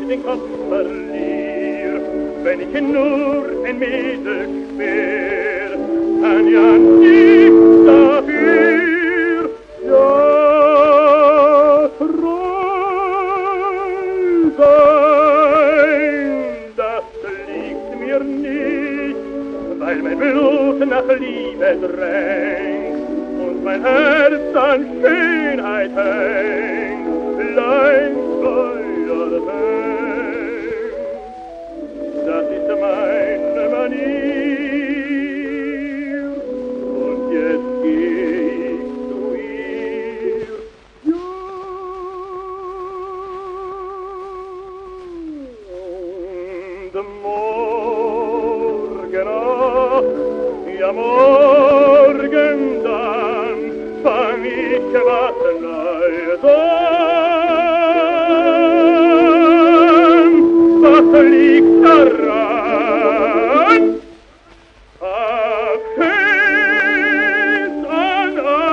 den Kopf verlier, wenn ich nur ein Mädel schwer, kann ja nicht dafür, ja, treu sein, das liegt mir nicht, weil mein Blut nach Liebe drängt und mein Herz an Schönheit hängt, Feuer hängt. Das ist meine Manier, und jetzt geh ich zu ihr. Ja, und morgen, ja morgen dann fang ich was Neues an. Was liegt daran? Abschied an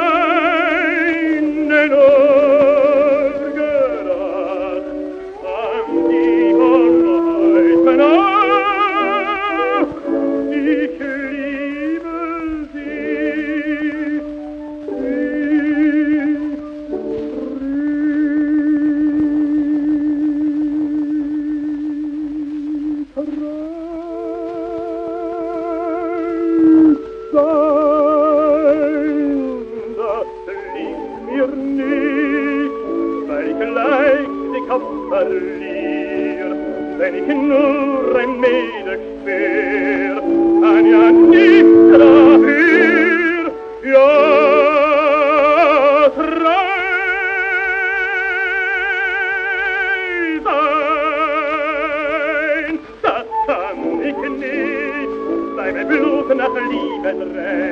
einen Ohr gedacht, an die von heute Nacht. Ich liebe sie, das liegt mir nicht, weil ich leicht den Kopf verlier, wenn ich nur ein Mädel schwer, kann ja nicht dafür, ja, treu sein, das kann ich nicht, weil mein Blut nach Liebe drängt.